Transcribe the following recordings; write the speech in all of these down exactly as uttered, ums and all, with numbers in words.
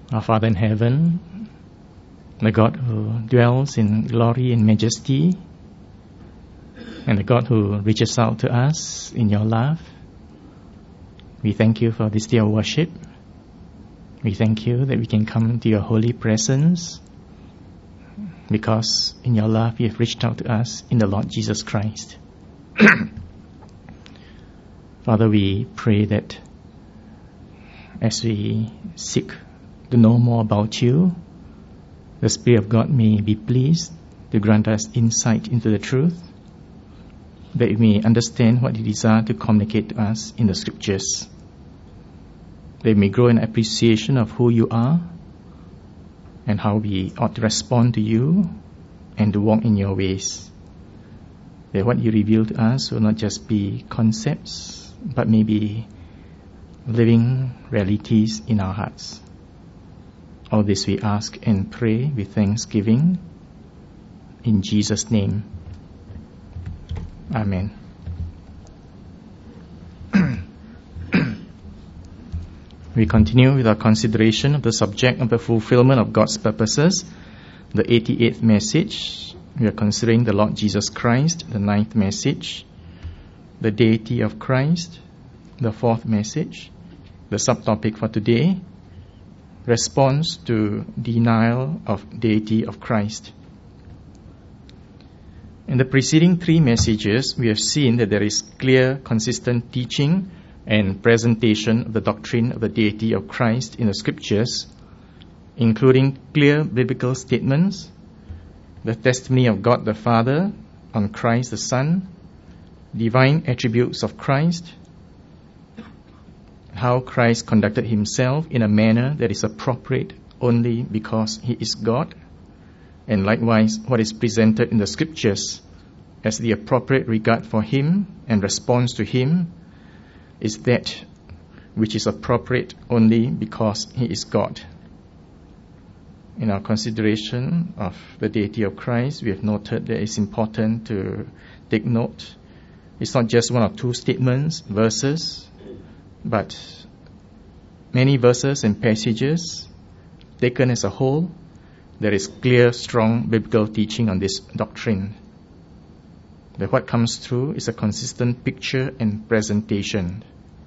Our Father in heaven, the God who dwells in glory and majesty, and the God who reaches out to us in your love, we thank you for this day of worship. We thank you that we can come to your holy presence because in your love you have reached out to us in the Lord Jesus Christ. Father, we pray that as we seek to know more about you, the Spirit of God may be pleased to grant us insight into the truth, that we may understand what you desire to communicate to us in the Scriptures, that we may grow in appreciation of who you are and how we ought to respond to you and to walk in your ways, that what you reveal to us will not just be concepts but maybe living realities in our hearts. All this we ask and pray with thanksgiving in Jesus' name. Amen. We continue with our consideration of the subject of the fulfillment of God's purposes, the eighty-eighth message. We are considering the Lord Jesus Christ, the ninth message, the deity of Christ, the fourth message. The subtopic for today, response to denial of deity of Christ. In the preceding three messages, we have seen that there is clear, consistent teaching and presentation of the doctrine of the deity of Christ in the Scriptures, including clear biblical statements, the testimony of God the Father on Christ the Son, divine attributes of Christ, how Christ conducted himself in a manner that is appropriate only because he is God, and likewise what is presented in the Scriptures as the appropriate regard for him and response to him is that which is appropriate only because he is God. In our consideration of the deity of Christ, we have noted that it's important to take note. It's not just one or two statements, verses, but many verses and passages taken as a whole. There is clear, strong biblical teaching on this doctrine. That what comes through is a consistent picture and presentation.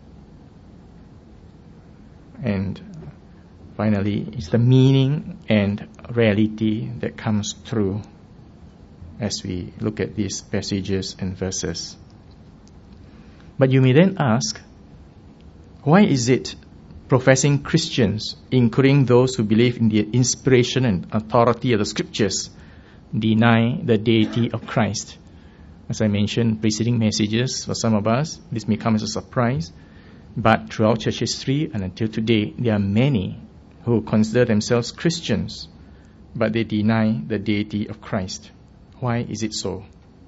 And finally, it's the meaning and reality that comes through as we look at these passages and verses. But you may then ask, why is it professing Christians, including those who believe in the inspiration and authority of the Scriptures, deny the deity of Christ? As I mentioned in preceding messages, for some of us, this may come as a surprise, but throughout church history and until today, there are many who consider themselves Christians, but they deny the deity of Christ. Why is it so?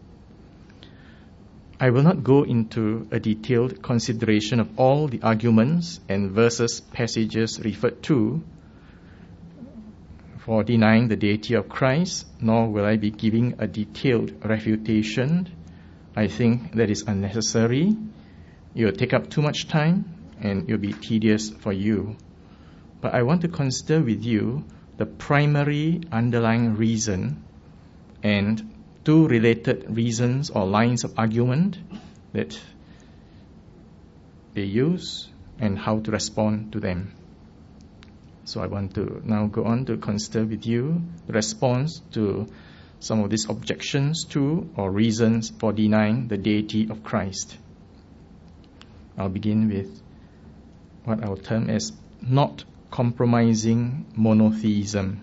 I will not go into a detailed consideration of all the arguments and verses, passages referred to for denying the deity of Christ, nor will I be giving a detailed refutation. I think that is unnecessary. It will take up too much time and it will be tedious for you. But I want to consider with you the primary underlying reason and two related reasons or lines of argument that they use and how to respond to them. So I want to now go on to consider with you the response to some of these objections to or reasons for denying the deity of Christ. I'll begin with what I'll term as not compromising monotheism.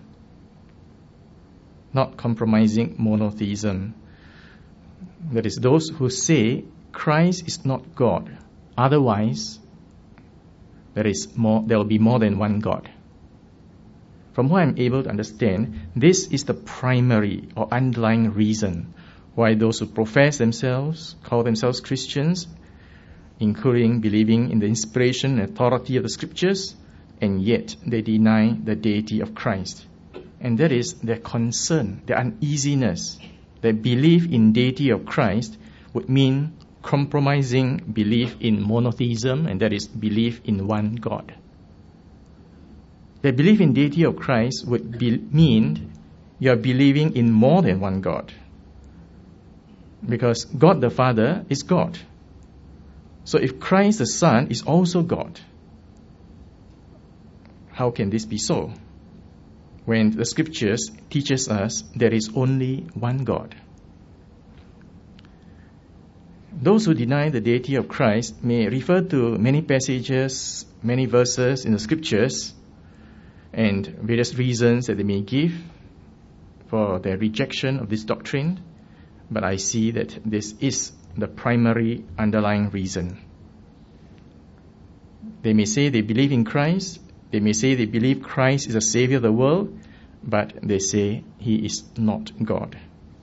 Not compromising monotheism. That is, those who say Christ is not God. Otherwise, there is more. There will be more than one God. From what I'm able to understand, this is the primary or underlying reason why those who profess themselves, call themselves Christians, including believing in the inspiration and authority of the Scriptures, and yet they deny the deity of Christ. And that is their concern, their uneasiness. Their belief in deity of Christ would mean compromising belief in monotheism, and that is belief in one God. The belief in deity of Christ would be, mean you are believing in more than one God. Because God the Father is God. So if Christ the Son is also God, how can this be so? When the scriptures teaches us there is only one God. Those who deny the deity of Christ may refer to many passages, many verses in the scriptures, and various reasons that they may give for their rejection of this doctrine, but I see that this is the primary underlying reason. They may say they believe in Christ, they may say they believe Christ is the Savior of the world, but they say He is not God.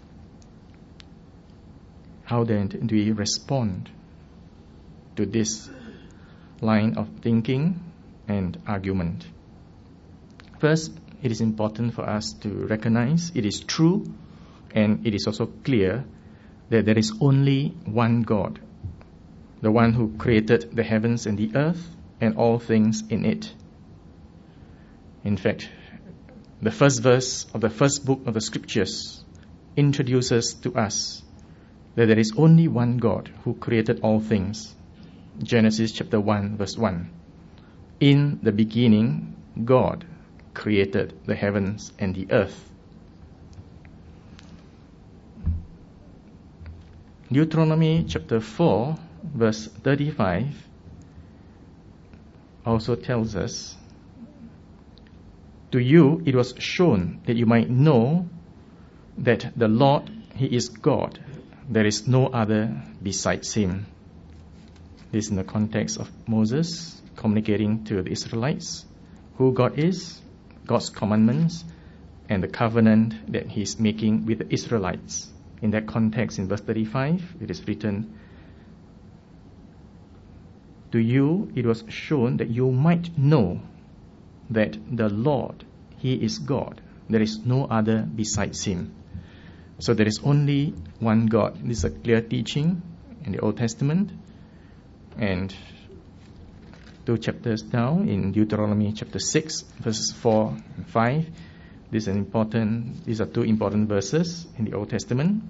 How then do we respond to this line of thinking and argument? First, it is important for us to recognize it is true and it is also clear that there is only one God, the one who created the heavens and the earth and all things in it. In fact, the first verse of the first book of the scriptures introduces to us that there is only one God who created all things. Genesis chapter one verse one. In the beginning, God created the heavens and the earth. Deuteronomy chapter four verse thirty-five also tells us, to you it was shown that you might know that the Lord, He is God. There is no other besides Him. This in the context of Moses communicating to the Israelites who God is, God's commandments, and the covenant that He is making with the Israelites. In that context, in verse thirty-five, it is written, to you it was shown that you might know that the Lord, He is God. There is no other besides Him. So there is only one God. This is a clear teaching in the Old Testament. And two chapters down in Deuteronomy chapter six, verses four and five, this is an important, these are two important verses in the Old Testament.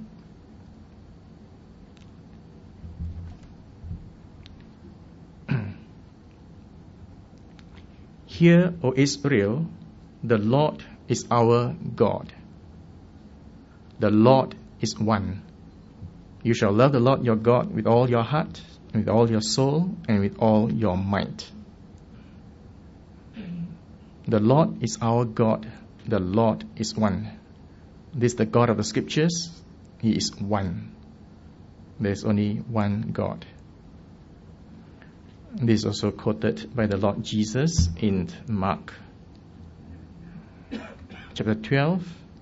Hear, O Israel, the Lord is our God. The Lord is one. You shall love the Lord your God with all your heart, and with all your soul, and with all your might. The Lord is our God. The Lord is one. This is the God of the scriptures. He is one. There is only one God. This is also quoted by the Lord Jesus in Mark chapter twelve,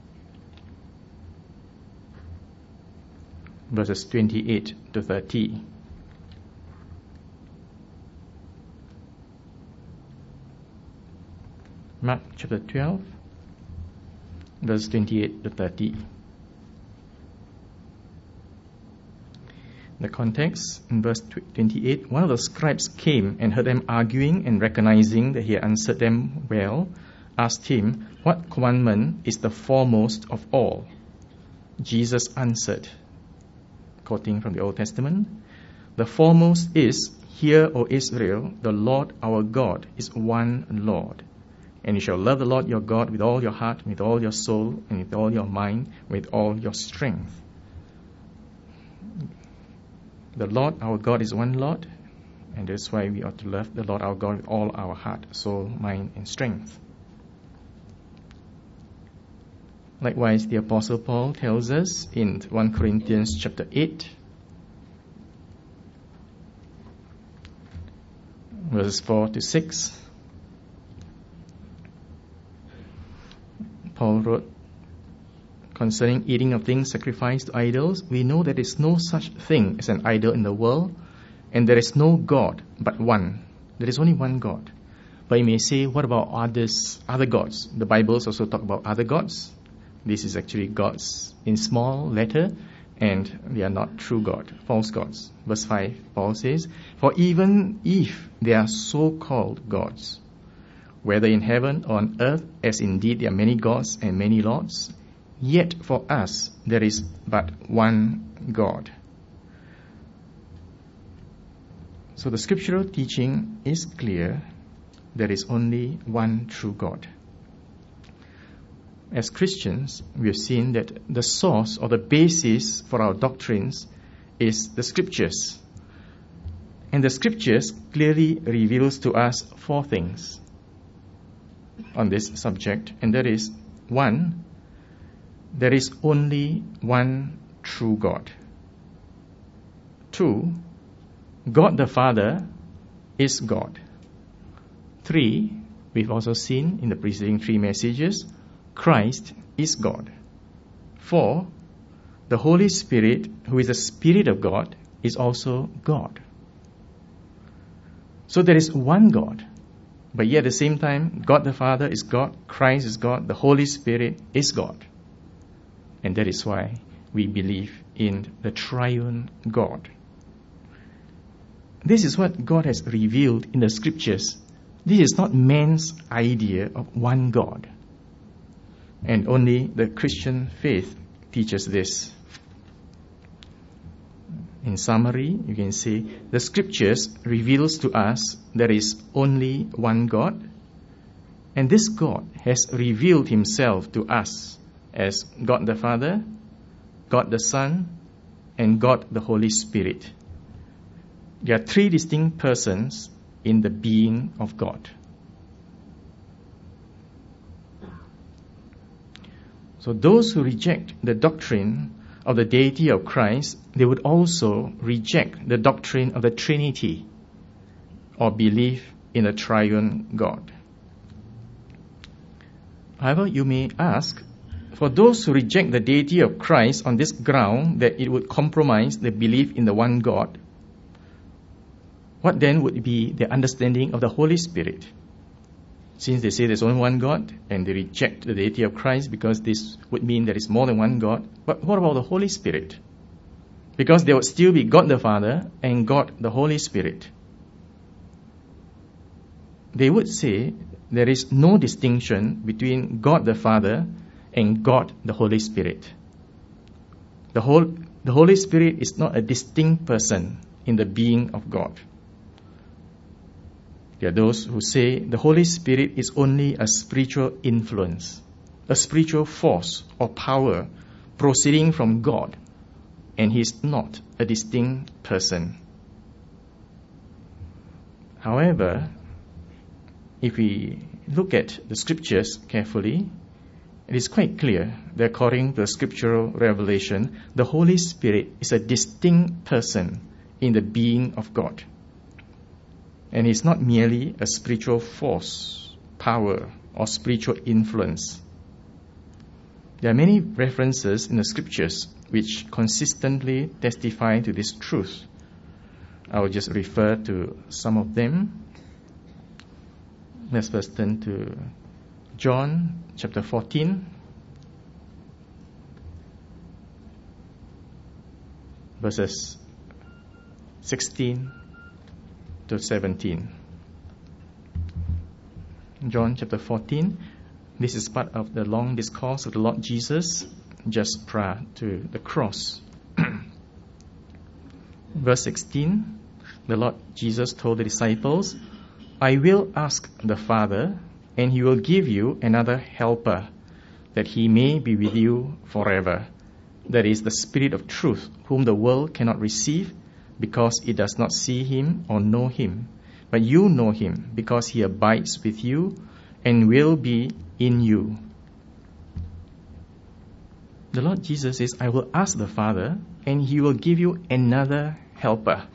verses twenty-eight to thirty. Mark chapter twelve, verse twenty-eight to thirty. The context in verse twenty-eight, one of the scribes came and heard them arguing, and recognizing that he had answered them well, asked him, what commandment is the foremost of all? Jesus answered, quoting from the Old Testament, the foremost is, hear, O Israel, the Lord our God is one Lord. And you shall love the Lord your God with all your heart, with all your soul, and with all your mind, with all your strength. The Lord our God is one Lord, and that's why we ought to love the Lord our God with all our heart, soul, mind, and strength. Likewise, the Apostle Paul tells us in First Corinthians chapter eight, verses four to six. Paul wrote, concerning eating of things sacrificed to idols, we know there is no such thing as an idol in the world, and there is no God but one. There is only one God. But you may say, what about others, other gods? The Bibles also talk about other gods. This is actually gods in small letter, and they are not true God, false gods. Verse five, Paul says, for even if they are so-called gods, whether in heaven or on earth, as indeed there are many gods and many lords, yet for us there is but one God. So the scriptural teaching is clear. There is only one true God. As Christians, we have seen that the source or the basis for our doctrines is the scriptures. And the scriptures clearly reveals to us four things on this subject, and that is, one, there is only one true God. Two, God the Father is God. Three, we've also seen in the preceding three messages, Christ is God. Four, the Holy Spirit, who is the Spirit of God, is also God. So there is one God, but yet at the same time, God the Father is God, Christ is God, the Holy Spirit is God. And that is why we believe in the triune God. This is what God has revealed in the scriptures. This is not man's idea of one God. And only the Christian faith teaches this. In summary, you can say the scriptures reveals to us there is only one God, and this God has revealed himself to us as God the Father, God the Son, and God the Holy Spirit. There are three distinct persons in the being of God. So those who reject the doctrine of the deity of Christ, they would also reject the doctrine of the Trinity or belief in a triune God. However, you may ask, for those who reject the deity of Christ on this ground that it would compromise the belief in the one God, what then would be their understanding of the Holy Spirit? Since they say there's only one God and they reject the deity of Christ because this would mean there is more than one God, but what about the Holy Spirit? Because there would still be God the Father and God the Holy Spirit. They would say there is no distinction between God the Father and God the Holy Spirit. The, whole, the Holy Spirit is not a distinct person in the being of God. There are those who say the Holy Spirit is only a spiritual influence, a spiritual force or power proceeding from God, and he is not a distinct person. However, if we look at the scriptures carefully, it is quite clear that according to the scriptural revelation, the Holy Spirit is a distinct person in the being of God. And it's not merely a spiritual force, power, or spiritual influence. There are many references in the scriptures which consistently testify to this truth. I will just refer to some of them. Let's first turn to John chapter fourteen, verses sixteen to seventeen. John chapter fourteen. This is part of the long discourse of the Lord Jesus just prior to the cross. Verse sixteen, the Lord Jesus told the disciples, I will ask the Father, and he will give you another helper, that he may be with you forever. That is the Spirit of truth, whom the world cannot receive, because it does not see him or know him. But you know him, because he abides with you and will be in you. The Lord Jesus says, I will ask the Father, and he will give you another helper,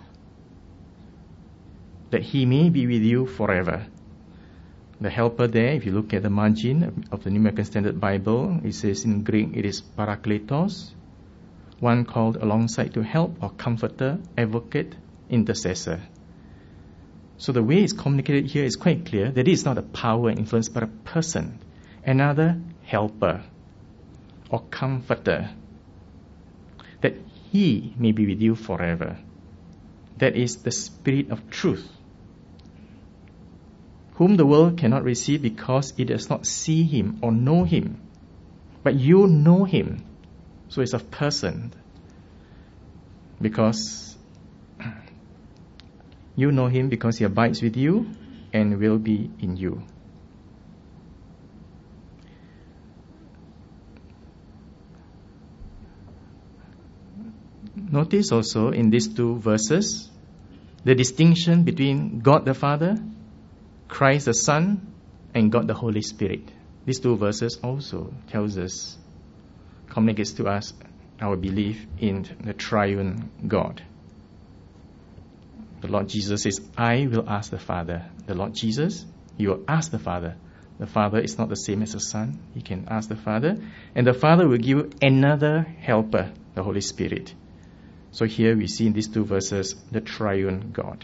that he may be with you forever. The helper there, if you look at the margin of the New American Standard Bible, it says in Greek, it is parakletos, one called alongside to help, or comforter, advocate, intercessor. So the way it's communicated here is quite clear that it is not a power and influence, but a person, another helper or comforter, that he may be with you forever. That is the Spirit of truth, whom the world cannot receive because it does not see him or know him. But you know him. So it's a person. Because you know him because he abides with you and will be in you. Notice also in these two verses the distinction between God the Father, Christ the Son, and God the Holy Spirit. These two verses also tells us, communicates to us our belief in the triune God. The Lord Jesus says, I will ask the Father. The Lord Jesus, he will ask the Father. The Father is not the same as the Son. He can ask the Father. And the Father will give you another helper, the Holy Spirit. So here we see in these two verses the triune God.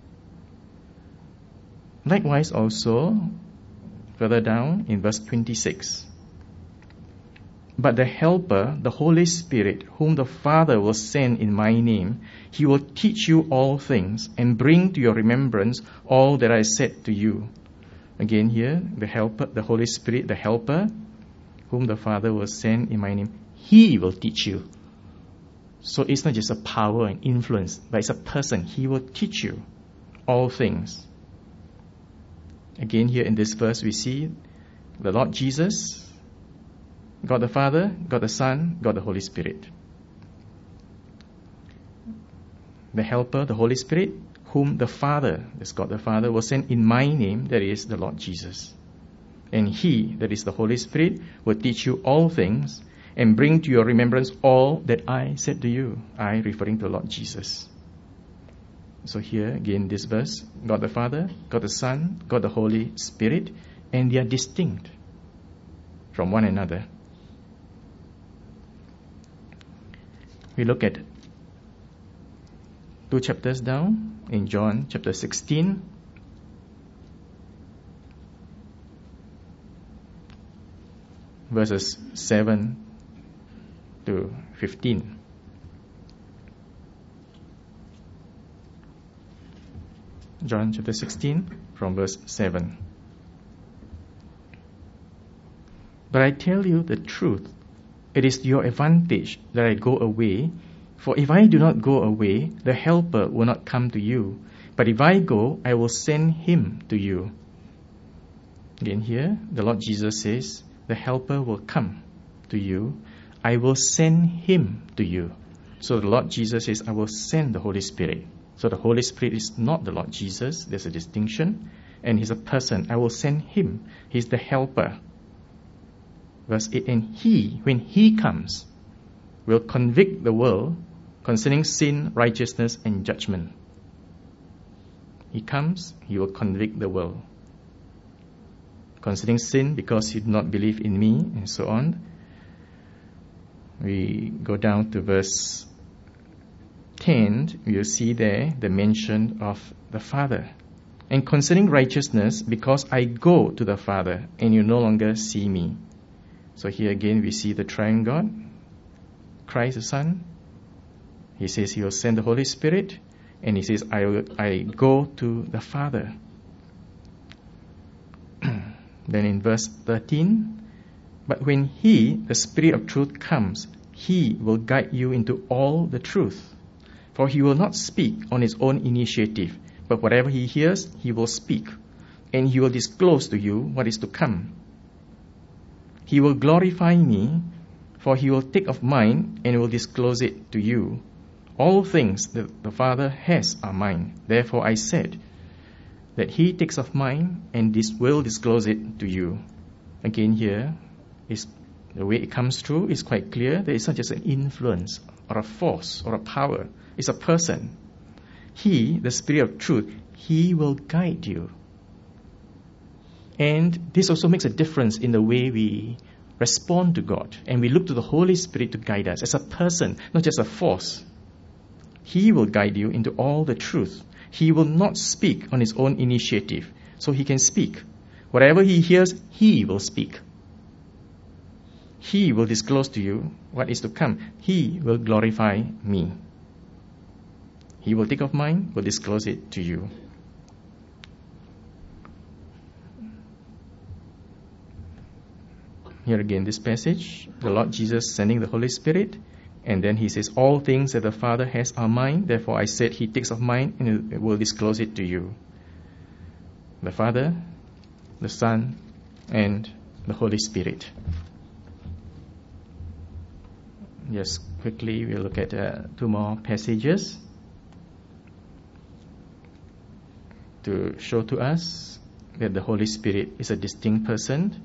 Likewise also, further down in verse twenty-six. But the Helper, the Holy Spirit, whom the Father will send in my name, he will teach you all things and bring to your remembrance all that I said to you. Again here, the Helper, the Holy Spirit, the Helper, whom the Father will send in my name, he will teach you. So it's not just a power and influence, but it's a person. He will teach you all things. Again here in this verse we see the Lord Jesus, God the Father, God the Son, God the Holy Spirit. The Helper, the Holy Spirit, whom the Father, that's God the Father, will send in my name, that is the Lord Jesus. And he, that is the Holy Spirit, will teach you all things and bring to your remembrance all that I said to you. I referring to the Lord Jesus. So here again this verse, God the Father, God the Son, God the Holy Spirit, and they are distinct from one another. We look at two chapters down in John chapter sixteen. Verses seven to fifteen. John chapter sixteen from verse seven. But I tell you the truth, it is to your advantage that I go away, for if I do not go away, the Helper will not come to you. But if I go, I will send him to you. Again here, the Lord Jesus says, the Helper will come to you. I will send him to you. So the Lord Jesus says, I will send the Holy Spirit. So the Holy Spirit is not the Lord Jesus. There's a distinction. And he's a person. I will send him. He's the Helper. Verse eight, and he, when he comes, will convict the world concerning sin, righteousness, and judgment. He comes, he will convict the world concerning sin, because you do not believe in me, and so on. We go down to verse ten, you'll see there the mention of the Father. And concerning righteousness, because I go to the Father, and you no longer see me. So here again we see the triune God, Christ the Son. He says he will send the Holy Spirit, and he says, I, will, I go to the Father. Then in verse thirteen, but when he, the Spirit of truth, comes, he will guide you into all the truth. For he will not speak on his own initiative, but whatever he hears, he will speak, and he will disclose to you what is to come. He will glorify me, for he will take of mine and will disclose it to you. All things that the Father has are mine. Therefore I said that he takes of mine and this will disclose it to you. Again here, is the way it comes through is quite clear. There is not just an influence or a force or a power. It's a person. He, the Spirit of truth, he will guide you. And this also makes a difference in the way we respond to God. And we look to the Holy Spirit to guide us as a person, not just a force. He will guide you into all the truth. He will not speak on his own initiative, so he can speak. Whatever he hears, he will speak. He will disclose to you what is to come. He will glorify me. He will take of mine, will disclose it to you. Here again, this passage, the Lord Jesus sending the Holy Spirit, and then he says, all things that the Father has are mine, therefore I said he takes of mine and will disclose it to you. The Father, the Son, and the Holy Spirit. Just quickly, we'll look at uh, two more passages to show to us that the Holy Spirit is a distinct person.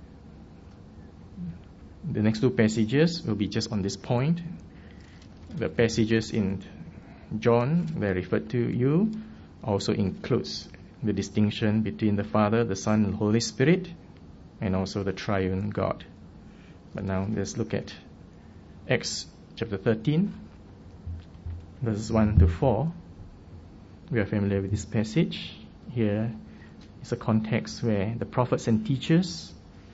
The next two passages will be just on this point. The passages in John that I referred to you also includes the distinction between the Father, the Son, and the Holy Spirit, and also the triune God. But now let's look at Acts chapter thirteen, verses one to four. We are familiar with this passage. Here is a context where the prophets and teachers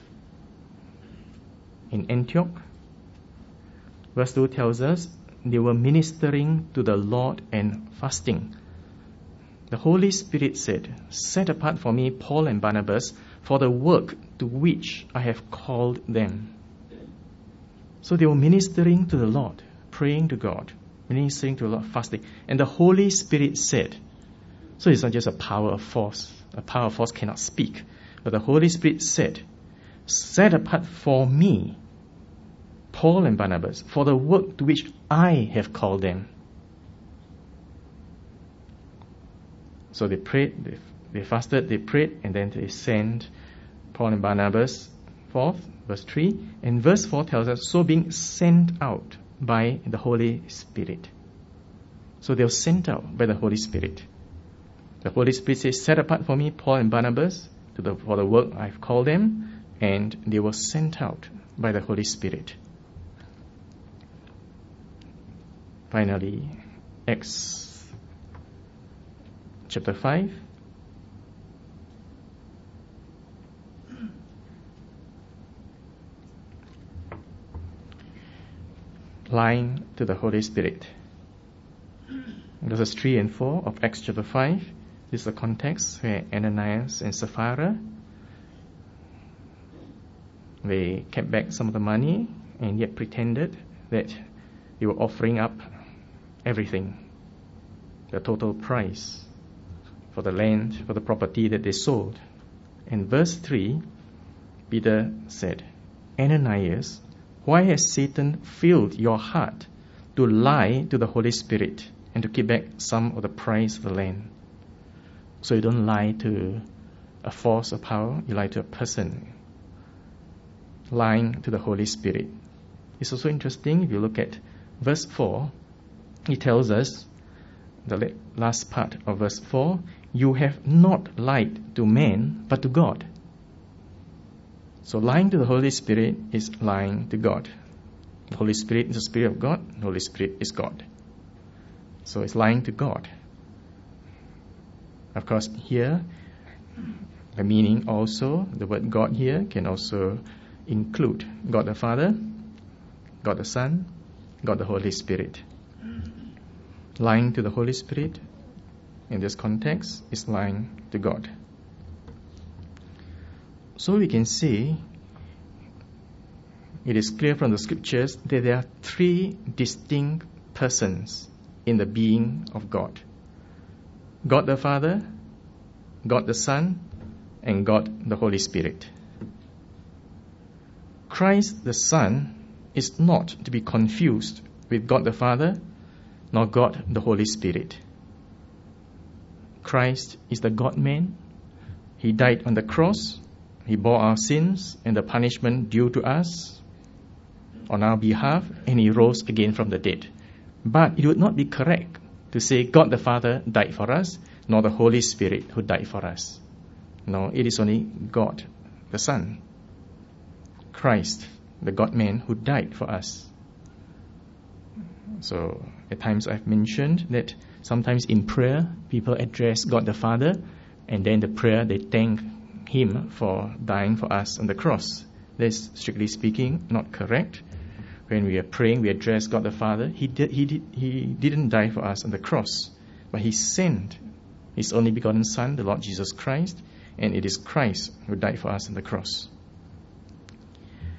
in Antioch, verse two tells us, they were ministering to the Lord and fasting. The Holy Spirit said, set apart for me Paul and Barnabas for the work to which I have called them. So they were ministering to the Lord, praying to God, ministering to the Lord, fasting. And the Holy Spirit said, so it's not just a power of force. A power of force cannot speak. But the Holy Spirit said, set apart for me Paul and Barnabas for the work to which I have called them. So they prayed, they, they fasted, they prayed, and then they sent Paul and Barnabas forth, verse three. And verse four tells us, so being sent out by the Holy Spirit. So they were sent out by the Holy Spirit. The Holy Spirit says, set apart for me Paul and Barnabas to the, for the work I've called them, and they were sent out by the Holy Spirit. Finally, Acts chapter five. Lying to the Holy Spirit. Verses three and four of Acts chapter five. This is the context where Ananias and Sapphira, they kept back some of the money and yet pretended that they were offering up everything, the total price for the land, for the property that they sold. In verse three, Peter said, Ananias, why has Satan filled your heart to lie to the Holy Spirit and to keep back some of the price of the land? So you don't lie to a force or power, you lie to a person. Lying to the Holy Spirit. It's also interesting if you look at verse four, he tells us, the last part of verse four, you have not lied to man, but to God. So lying to the Holy Spirit is lying to God. The Holy Spirit is the Spirit of God. The Holy Spirit is God. So it's lying to God. Of course, here, the meaning also, the word God here can also include God the Father, God the Son, God the Holy Spirit. Lying to the Holy Spirit in this context is lying to God. So we can see it is clear from the scriptures that there are three distinct persons in the being of God. God the Father, God the Son, and God the Holy Spirit. Christ the Son is not to be confused with God the Father, nor God the Holy Spirit. Christ is the God-man. He died on the cross. He bore our sins and the punishment due to us on our behalf, and He rose again from the dead. But it would not be correct to say God the Father died for us, nor the Holy Spirit who died for us. No, it is only God the Son, Christ, the God-man who died for us. So at times I've mentioned that sometimes in prayer people address God the Father, and then the prayer they thank Him for dying for us on the cross. That's strictly speaking not correct. When we are praying, we address God the Father. He did, he did, He didn't die for us on the cross, but He sent His only begotten Son, the Lord Jesus Christ, and it is Christ who died for us on the cross.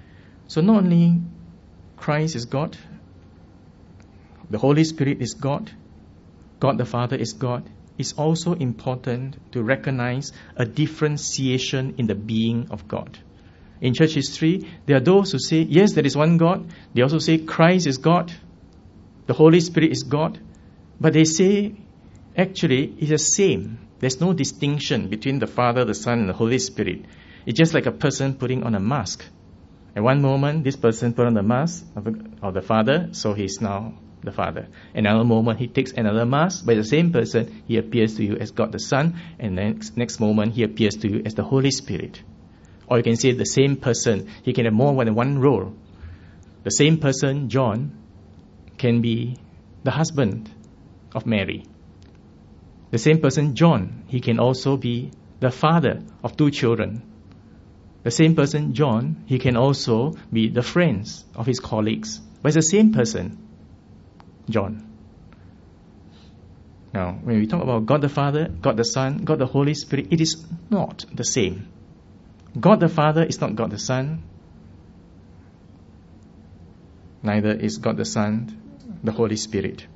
So not only Christ is God, the Holy Spirit is God, God the Father is God, it's also important to recognize a differentiation in the being of God. In church history, there are those who say, yes, there is one God. They also say Christ is God, the Holy Spirit is God. But they say, actually, it's the same. There's no distinction between the Father, the Son, and the Holy Spirit. It's just like a person putting on a mask. At one moment, this person put on the mask of the, of the Father, so he's now the Father. Another moment, he takes another mask, but the same person, he appears to you as God the Son, and next, next moment, he appears to you as the Holy Spirit. Or you can say the same person, he can have more than one role. The same person, John, can be the husband of Mary. The same person, John, he can also be the father of two children. The same person, John, he can also be the friends of his colleagues. But it's the same person, John. Now, when we talk about God the Father, God the Son, God the Holy Spirit, it is not the same. God the Father is not God the Son. Neither is God the Son the Holy Spirit.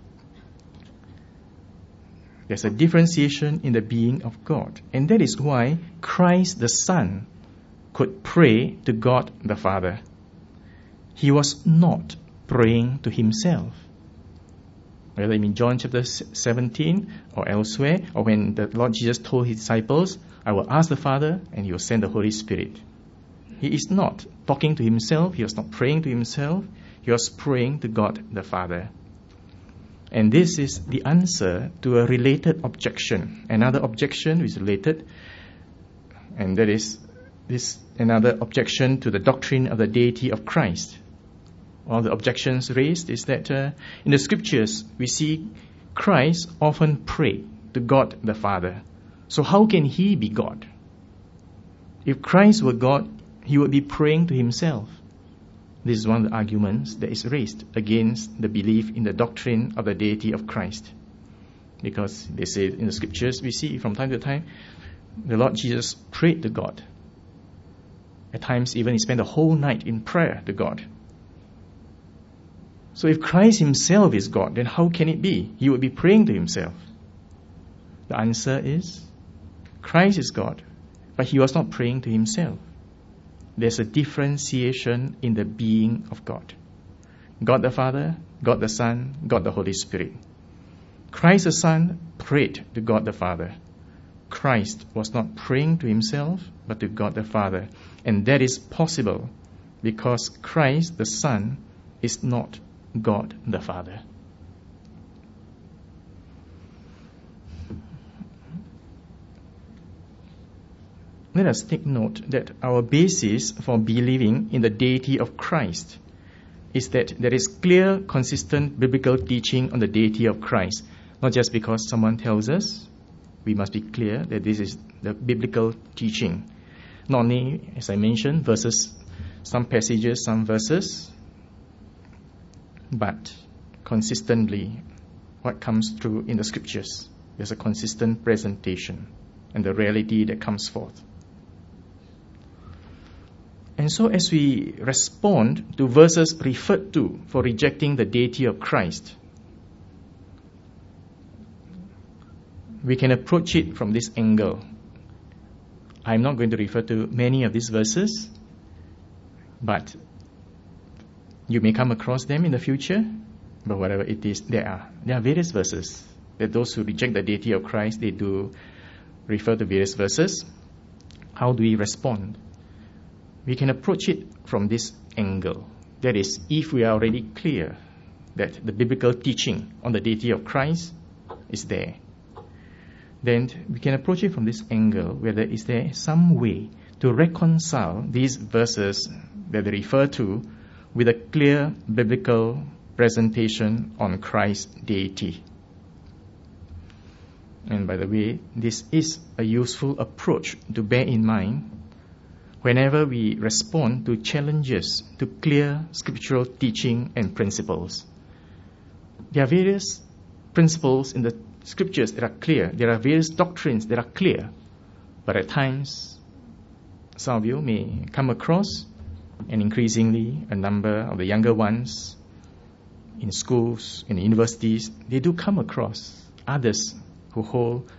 There's a differentiation in the being of God. And that is why Christ the Son could pray to God the Father. He was not praying to himself. Whether in John chapter seventeen or elsewhere, or when the Lord Jesus told his disciples, I will ask the Father and he will send the Holy Spirit. He is not talking to himself. He was not praying to himself. He was praying to God the Father. And this is the answer to a related objection. Another objection is related, and that is this another objection to the doctrine of the deity of Christ. One of the objections raised is that uh, in the scriptures we see Christ often pray to God the Father. So how can he be God? If Christ were God, he would be praying to himself. This is one of the arguments that is raised against the belief in the doctrine of the deity of Christ. Because they say in the scriptures, we see from time to time, the Lord Jesus prayed to God. At times even he spent a whole night in prayer to God. So if Christ himself is God, then how can it be? He would be praying to himself. The answer is, Christ is God, but he was not praying to himself. There's a differentiation in the being of God. God the Father, God the Son, God the Holy Spirit. Christ the Son prayed to God the Father. Christ was not praying to himself, but to God the Father. And that is possible because Christ the Son is not God the Father. Let us take note that our basis for believing in the deity of Christ is that there is clear, consistent biblical teaching on the deity of Christ. Not just because someone tells us, we must be clear that this is the biblical teaching. Not only, as I mentioned, verses, some passages, some verses, but consistently what comes through in the scriptures. There's a consistent presentation and the reality that comes forth. And so as we respond to verses referred to for rejecting the deity of Christ, we can approach it from this angle. I'm not going to refer to many of these verses, but you may come across them in the future. But whatever it is, there are. There are various verses that those who reject the deity of Christ, they do refer to various verses. How do we respond? We can approach it from this angle. That is, if we are already clear that the biblical teaching on the deity of Christ is there, then we can approach it from this angle, whether is there some way to reconcile these verses that they refer to with a clear biblical presentation on Christ's deity. And by the way, this is a useful approach to bear in mind whenever we respond to challenges to clear scriptural teaching and principles. There are various principles in the scriptures that are clear. There are various doctrines that are clear. But at times, some of you may come across And increasingly, a number of the younger ones in schools, in universities, they do come across others who hold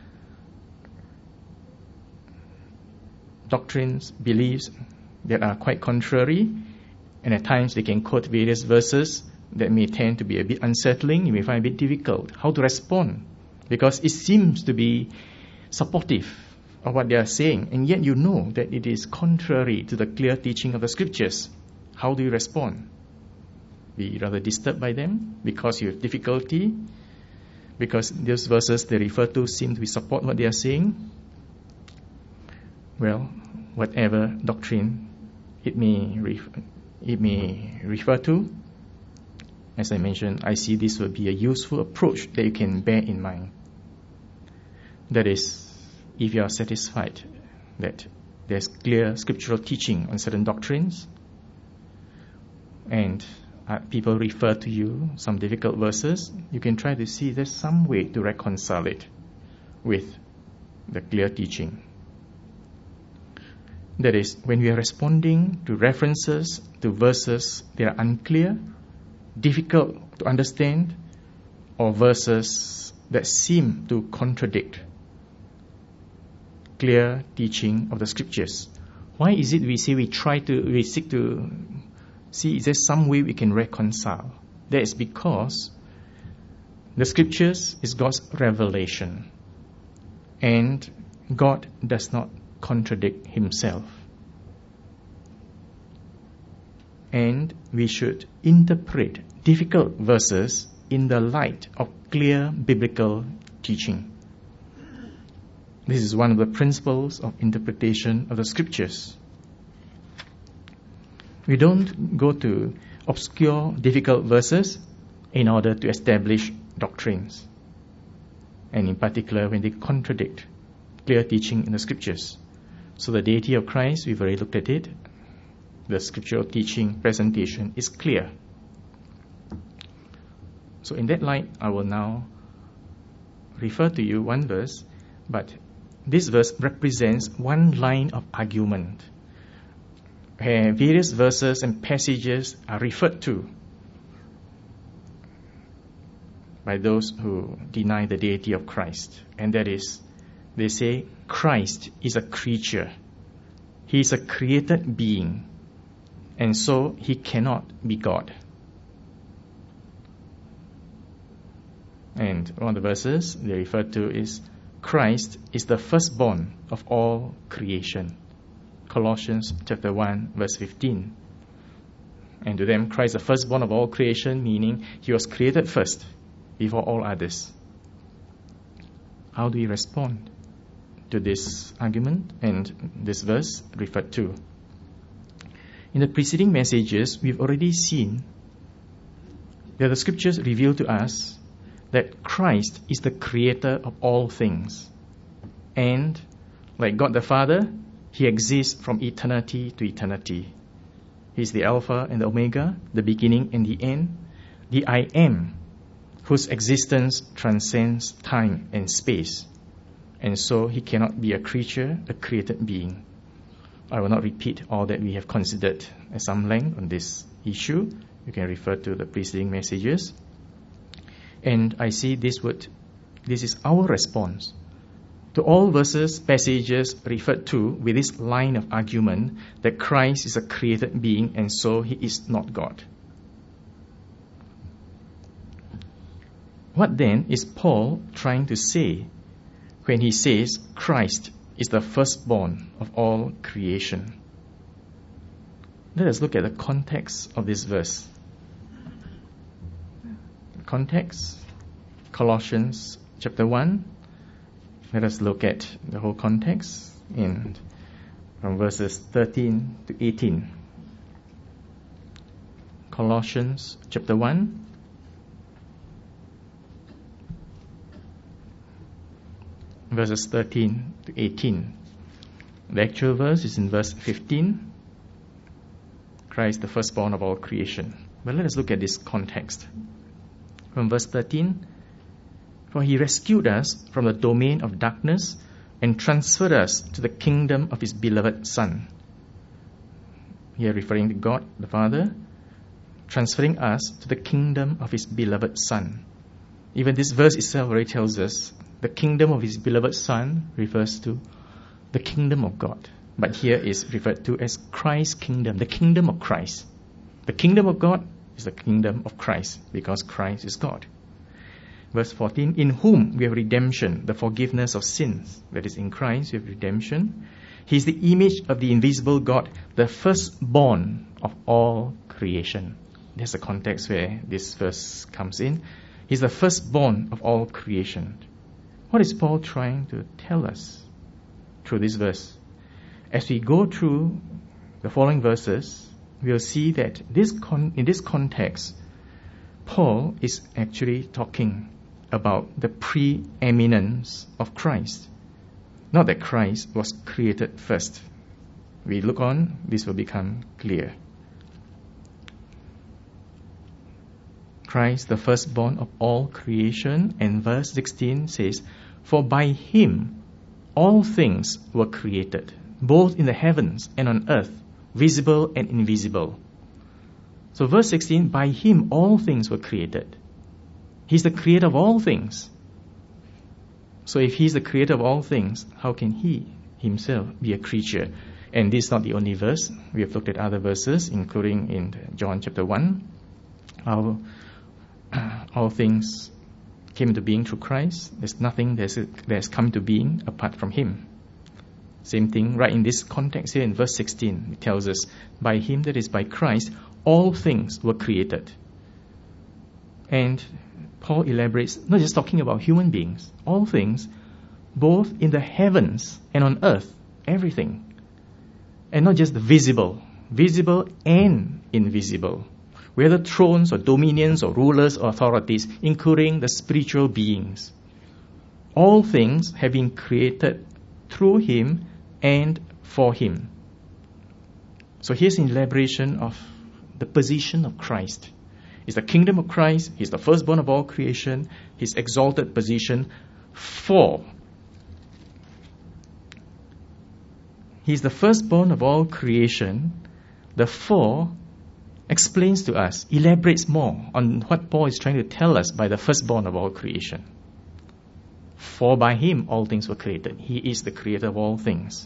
doctrines, beliefs that are quite contrary, and at times they can quote various verses that may tend to be a bit unsettling. You may find it a bit difficult how to respond, because it seems to be supportive of what they are saying, and yet you know that it is contrary to the clear teaching of the scriptures. How do you respond? Be rather disturbed by them because you have difficulty, because those verses they refer to seem to support what they are saying? Well, whatever doctrine it may ref- it may refer to, as I mentioned, I see this will be a useful approach that you can bear in mind. That is, if you are satisfied that there's clear scriptural teaching on certain doctrines, and uh, people refer to you some difficult verses, you can try to see there's some way to reconcile it with the clear teaching. That is, when we are responding to references to verses that are unclear, difficult to understand, or verses that seem to contradict clear teaching of the scriptures, why is it we say we try to, we seek to see is there some way we can reconcile? That is because the scriptures is God's revelation, and God does not contradict himself. And we should interpret difficult verses in the light of clear biblical teaching. This is one of the principles of interpretation of the scriptures. We don't go to obscure, difficult verses in order to establish doctrines, and in particular when they contradict clear teaching in the scriptures. So the deity of Christ, we've already looked at it. The scriptural teaching presentation is clear. So in that light, I will now refer to you one verse, but this verse represents one line of argument where various verses and passages are referred to by those who deny the deity of Christ. And that is, they say Christ is a creature. He is a created being, and so he cannot be God. And one of the verses they refer to is Christ is the firstborn of all creation. Colossians chapter one, verse fifteen. And to them, Christ is the firstborn of all creation, meaning he was created first before all others. How do we respond to this argument and this verse referred to? In the preceding messages, we've already seen that the scriptures reveal to us that Christ is the creator of all things. And like God the Father, he exists from eternity to eternity. He's the Alpha and the Omega, the beginning and the end, the I Am, whose existence transcends time and space. And so he cannot be a creature, a created being. I will not repeat all that we have considered at some length on this issue. You can refer to the preceding messages. And I see this would, this is our response to all verses, passages referred to with this line of argument that Christ is a created being and so he is not God. What then is Paul trying to say when he says Christ is the firstborn of all creation? Let us look at the context of this verse. Context, Colossians chapter one. Let us look at the whole context in from verses thirteen to eighteen. Colossians chapter one, verses thirteen to eighteen. The actual verse is in verse fifteen. Christ the firstborn of all creation. But let us look at this context. From verse thirteen, for he rescued us from the domain of darkness and transferred us to the kingdom of his beloved Son. here referring to God the Father, transferring us to the kingdom of His beloved Son. Even this verse itself already tells us the kingdom of His beloved Son refers to the kingdom of God. But here is referred to as Christ's kingdom, the kingdom of Christ. The kingdom of God is the kingdom of Christ because Christ is God. Verse fourteen, in whom we have redemption, the forgiveness of sins. That is, in Christ we have redemption. He is the image of the invisible God, the firstborn of all creation. There's a context where this verse comes in. He's the firstborn of all creation. What is Paul trying to tell us through this verse? As we go through the following verses, we'll see that this con- in this context, Paul is actually talking about the preeminence of Christ. Not that Christ was created first. We look on, this will become clear. Christ, the firstborn of all creation, and verse sixteen says, for by Him all things were created, both in the heavens and on earth, visible and invisible. So verse sixteen, by Him all things were created. He's the creator of all things. So if He's the creator of all things, how can He Himself be a creature? And this is not the only verse. We have looked at other verses, including in John chapter one. How all things came into being through Christ. There's nothing that's, that's come to being apart from Him. Same thing right in this context here in verse sixteen. It tells us, by Him, that is by Christ, all things were created. And Paul elaborates, not just talking about human beings, all things, both in the heavens and on earth, everything. And not just the visible, visible and invisible. Whether thrones or dominions or rulers or authorities, including the spiritual beings. All things have been created through Him and for Him. So here's an elaboration of the position of Christ. It's the kingdom of Christ. He's the firstborn of all creation. His exalted position for. He's the firstborn of all creation. The for explains to us, elaborates more on what Paul is trying to tell us by the firstborn of all creation. For by Him all things were created. He is the creator of all things.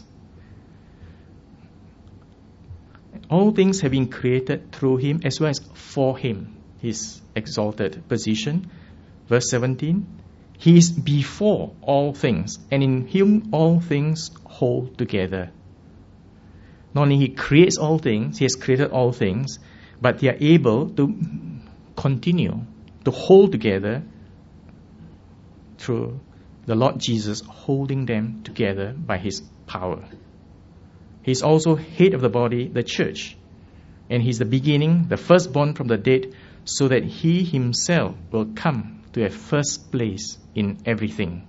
All things have been created through Him as well as for Him. His exalted position. Verse seventeen, He is before all things, and in Him all things hold together. Not only He creates all things, He has created all things, but they are able to continue, to hold together through the Lord Jesus holding them together by His power. He's also head of the body, the church. And He's the beginning, the firstborn from the dead, so that He Himself will come to have first place in everything.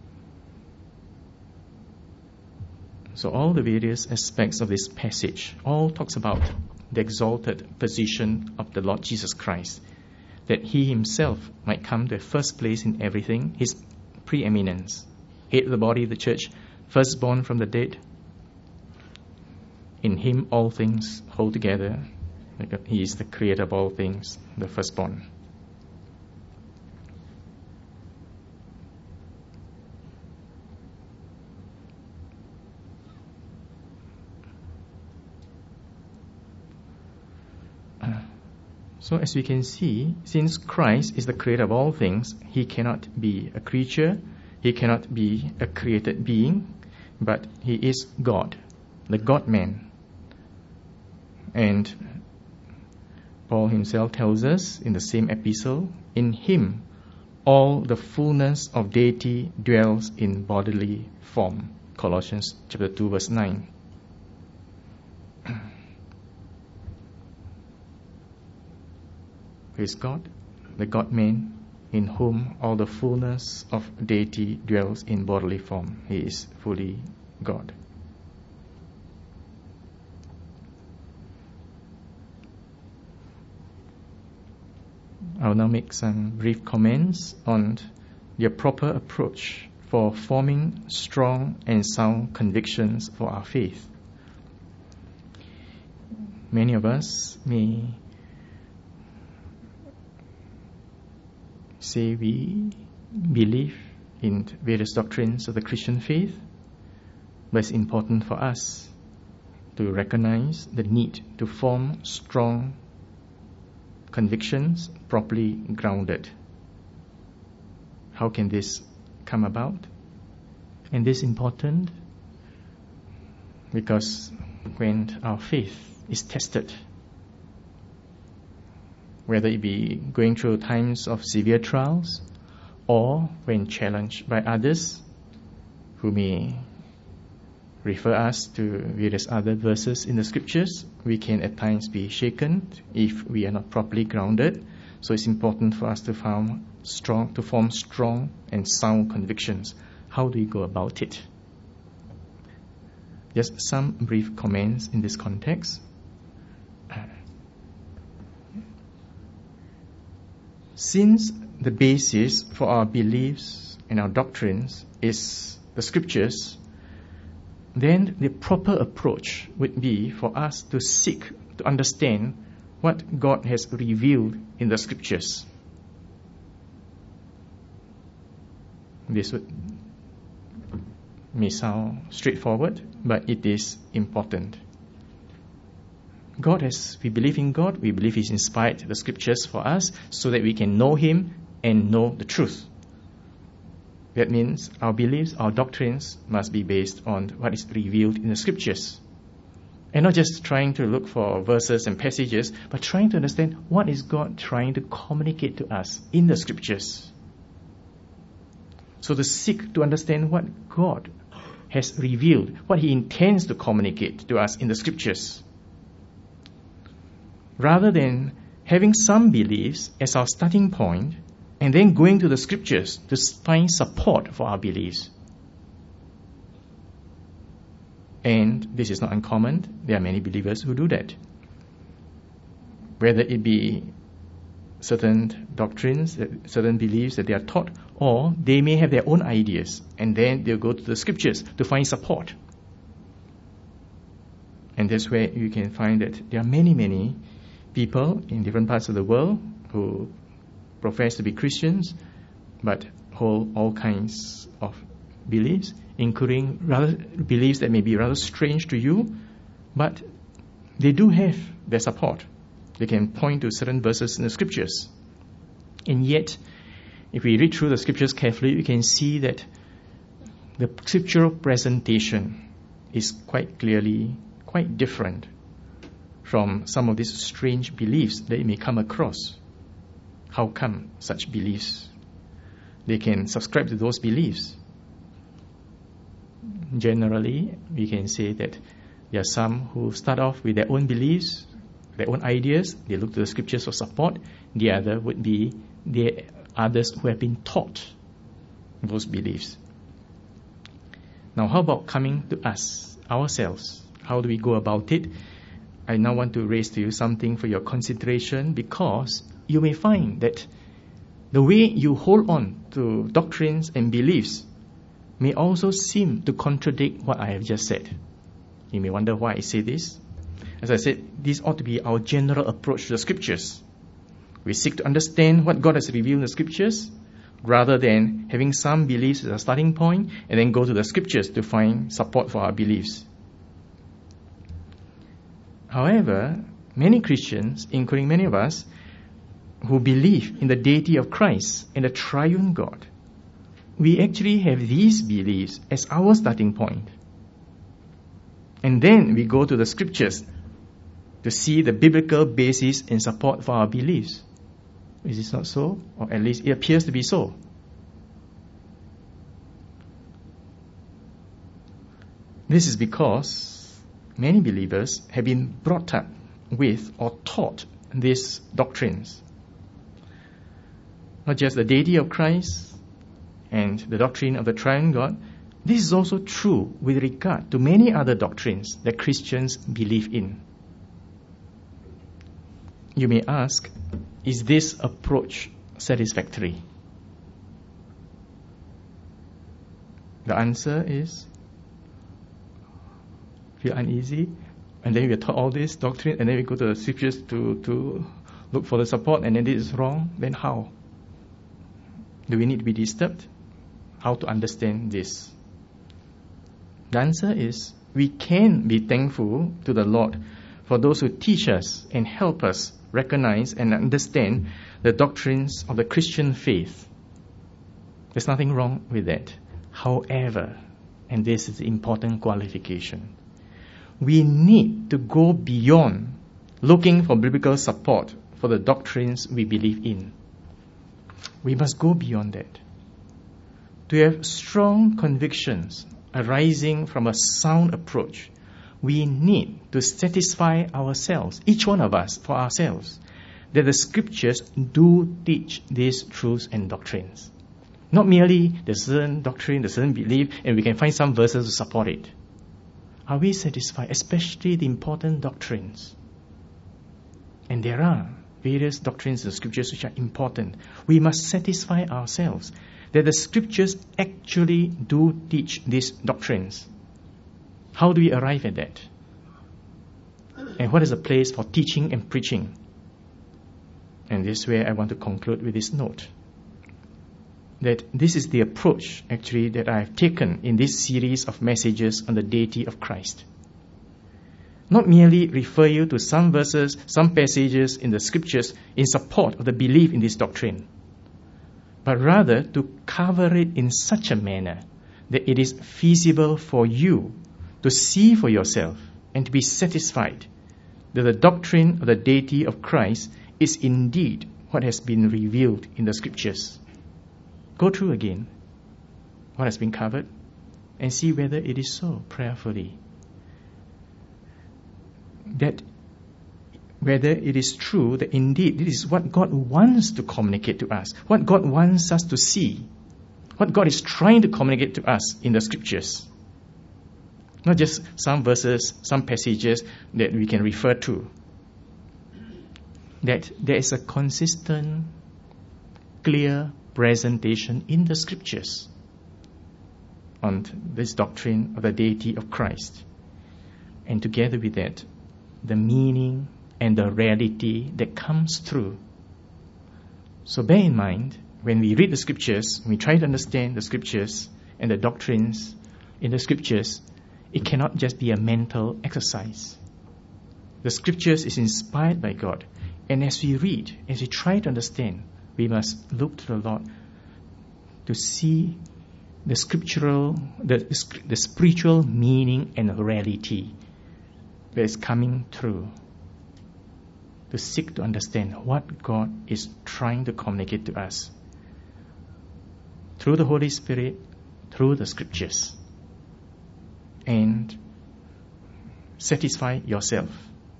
So all the various aspects of this passage all talks about the exalted position of the Lord Jesus Christ, that He Himself might come to have first place in everything, His preeminence, head of the body, the church, firstborn from the dead. In Him all things hold together. He is the creator of all things, the firstborn. So as we can see, since Christ is the creator of all things, He cannot be a creature, He cannot be a created being, but He is God, the God-man. And Paul himself tells us in the same epistle, in Him all the fullness of deity dwells in bodily form. Colossians chapter two verse nine. Who is God? The God-man, in whom all the fullness of deity dwells in bodily form. He is fully God. I'll now make some brief comments on the proper approach for forming strong and sound convictions for our faith. Many of us may say we believe in various doctrines of the Christian faith, but it's important for us to recognize the need to form strong convictions properly grounded. How can this come about? And this is important because when our faith is tested, whether it be going through times of severe trials or when challenged by others who may refer us to various other verses in the scriptures, we can at times be shaken if we are not properly grounded. So it's important for us to form strong, to form strong and sound convictions. How do we go about it? Just some brief comments in this context. Since the basis for our beliefs and our doctrines is the scriptures, then the proper approach would be for us to seek to understand what God has revealed in the scriptures. This would, may sound straightforward, but it is important. God has, we believe in God, we believe He's inspired the scriptures for us so that we can know Him and know the truth. That means our beliefs, our doctrines must be based on what is revealed in the scriptures. And not just trying to look for verses and passages, but trying to understand what is God trying to communicate to us in the scriptures. So to seek to understand what God has revealed, what He intends to communicate to us in the scriptures. Rather than having some beliefs as our starting point, and then going to the scriptures to find support for our beliefs. And this is not uncommon. There are many believers who do that. Whether it be certain doctrines, certain beliefs that they are taught, or they may have their own ideas, and then they'll go to the scriptures to find support. And that's where you can find that there are many, many people in different parts of the world who profess to be Christians, but hold all kinds of beliefs, including rather beliefs that may be rather strange to you, but they do have their support. They can point to certain verses in the scriptures. And yet, if we read through the scriptures carefully, we can see that the scriptural presentation is quite clearly quite different from some of these strange beliefs that you may come across. How come such beliefs? They can subscribe to those beliefs. Generally, we can say that there are some who start off with their own beliefs, their own ideas. They look to the scriptures for support. The other would be the others who have been taught those beliefs. Now, how about coming to us, ourselves? How do we go about it? I now want to raise to you something for your consideration, because you may find that the way you hold on to doctrines and beliefs may also seem to contradict what I have just said. You may wonder why I say this. As I said, this ought to be our general approach to the scriptures. We seek to understand what God has revealed in the scriptures, rather than having some beliefs as a starting point and then go to the scriptures to find support for our beliefs. However, many Christians, including many of us, who believe in the deity of Christ and the triune God, we actually have these beliefs as our starting point. And then we go to the scriptures to see the biblical basis and support for our beliefs. Is this not so? Or at least it appears to be so. This is because many believers have been brought up with or taught these doctrines. Not just the deity of Christ and the doctrine of the triune God, this is also true with regard to many other doctrines that Christians believe in. You may ask, is this approach satisfactory? The answer is, feel uneasy? And then we are taught all this doctrine, and then we go to the scriptures to, to look for the support, and then this is wrong. Then how? Do we need to be disturbed? How to understand this? The answer is, we can be thankful to the Lord for those who teach us and help us recognize and understand the doctrines of the Christian faith. There's nothing wrong with that. However, and this is the important qualification, we need to go beyond looking for biblical support for the doctrines we believe in. We must go beyond that. To have strong convictions arising from a sound approach, we need to satisfy ourselves, each one of us, for ourselves, that the scriptures do teach these truths and doctrines. Not merely the certain doctrine, the certain belief, and we can find some verses to support it. Are we satisfied, especially the important doctrines? And there are various doctrines in the scriptures which are important. We must satisfy ourselves that the scriptures actually do teach these doctrines. How do we arrive at that? And what is the place for teaching and preaching? And this is where I want to conclude with this note. That this is the approach, actually, that I have taken in this series of messages on the deity of Christ. Not merely refer you to some verses, some passages in the scriptures in support of the belief in this doctrine, but rather to cover it in such a manner that it is feasible for you to see for yourself and to be satisfied that the doctrine of the deity of Christ is indeed what has been revealed in the scriptures. Go through again what has been covered and see whether it is so prayerfully. That whether it is true that indeed this is what God wants to communicate to us, what God wants us to see, what God is trying to communicate to us in the scriptures. Not just some verses, some passages that we can refer to. That there is a consistent, clear presentation in the scriptures on this doctrine of the deity of Christ. And together with that, the meaning and the reality that comes through. So bear in mind, when we read the scriptures, when we try to understand the scriptures and the doctrines in the scriptures, it cannot just be a mental exercise. The scriptures is inspired by God. And as we read, as we try to understand, we must look to the Lord to see the scriptural, the, the spiritual meaning and reality that is coming through. To seek to understand what God is trying to communicate to us through the Holy Spirit, through the scriptures. And satisfy yourself,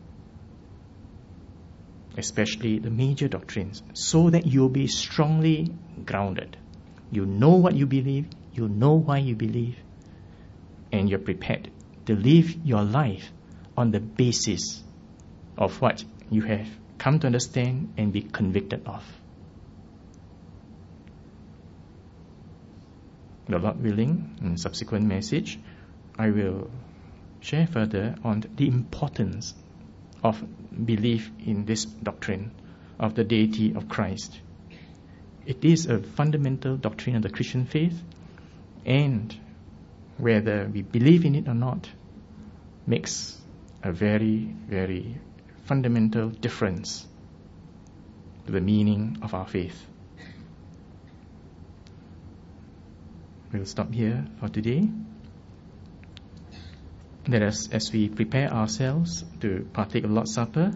especially the major doctrines, so that you'll be strongly grounded. You know what you believe, you know why you believe, and you're prepared to live your life on the basis of what you have come to understand and be convicted of. The Lord willing, in subsequent message, I will share further on the importance of belief in this doctrine of the deity of Christ. It is a fundamental doctrine of the Christian faith, and whether we believe in it or not makes a very, very fundamental difference to the meaning of our faith. We'll stop here for today. Let us, as we prepare ourselves to partake of Lord's Supper,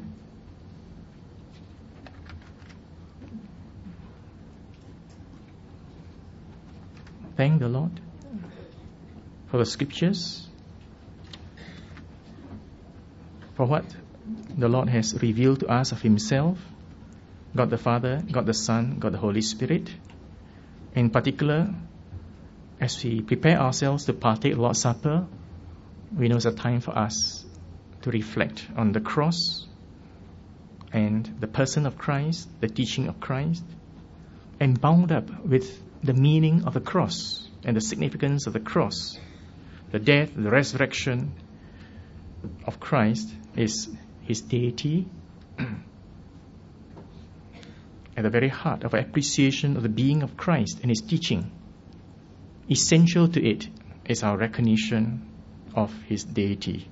thank the Lord for the scriptures, for what the Lord has revealed to us of Himself, God the Father, God the Son, God the Holy Spirit. In particular, as we prepare ourselves to partake of Lord's Supper, we know it's a time for us to reflect on the cross and the person of Christ, the teaching of Christ, and bound up with the meaning of the cross and the significance of the cross, the death, the resurrection, of Christ is his deity. At the very heart of appreciation of the being of Christ and his teaching, essential to it is our recognition of his deity.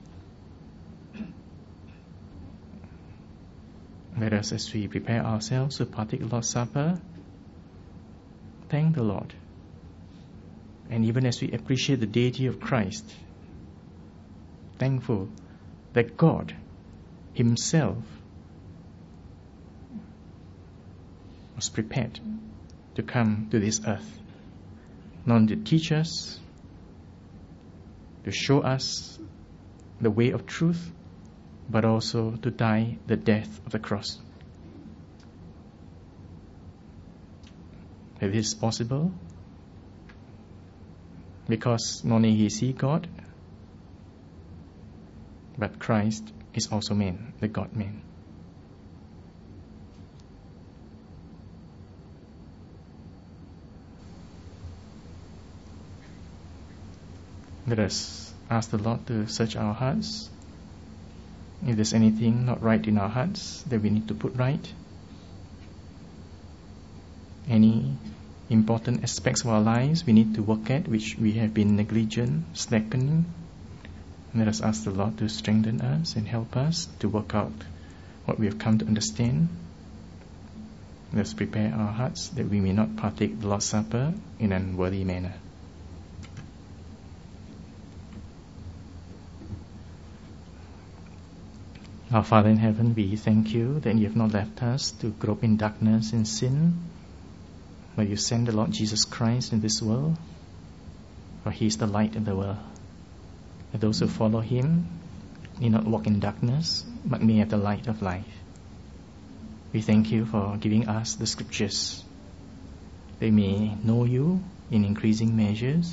Let us, as we prepare ourselves to partake the Lord's Supper, thank the Lord. And even as we appreciate the deity of Christ, thankful that God himself was prepared to come to this earth, not only to teach us, to show us the way of truth, but also to die the death of the cross. That this is possible because not only is he God, but Christ is also man, the God-man. Let us ask the Lord to search our hearts. If there's anything not right in our hearts that we need to put right, any important aspects of our lives we need to work at which we have been negligent, slackening, let us ask the Lord to strengthen us and help us to work out what we have come to understand. Let us prepare our hearts that we may not partake the Lord's Supper in an unworthy manner. Our Father in heaven, we thank you that you have not left us to grope in darkness and sin, but you sent the Lord Jesus Christ in this world, for he is the light of the world. That those who follow him need not walk in darkness, but may have the light of life. We thank you for giving us the scriptures. They may know you in increasing measures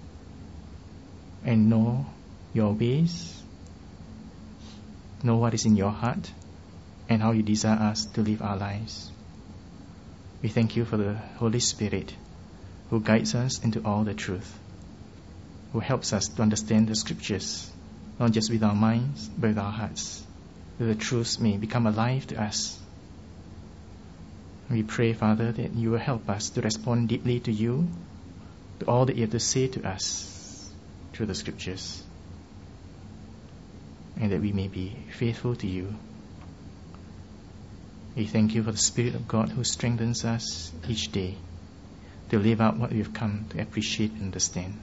and know your ways, know what is in your heart and how you desire us to live our lives. We thank you for the Holy Spirit who guides us into all the truth, who helps us to understand the scriptures, not just with our minds, but with our hearts, that the truths may become alive to us. We pray, Father, that you will help us to respond deeply to you, to all that you have to say to us through the scriptures, and that we may be faithful to you. We thank you for the Spirit of God who strengthens us each day to live out what we have come to appreciate and understand.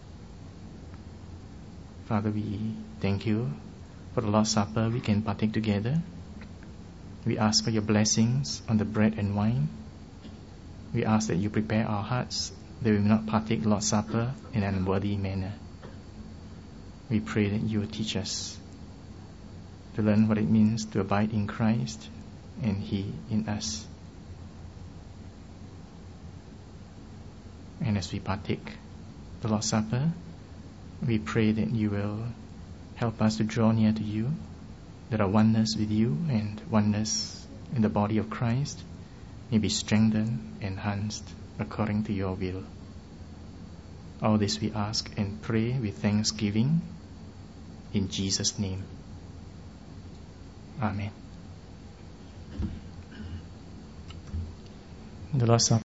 Father, we thank you for the Lord's Supper we can partake together. We ask for your blessings on the bread and wine. We ask that you prepare our hearts that we will not partake the Lord's Supper in an unworthy manner. We pray that you will teach us to learn what it means to abide in Christ and he in us. And as we partake the Lord's Supper, we pray that you will help us to draw near to you, that our oneness with you and oneness in the body of Christ may be strengthened, enhanced according to your will. All this we ask and pray with thanksgiving in Jesus' name. Amen. The Lord's Supper.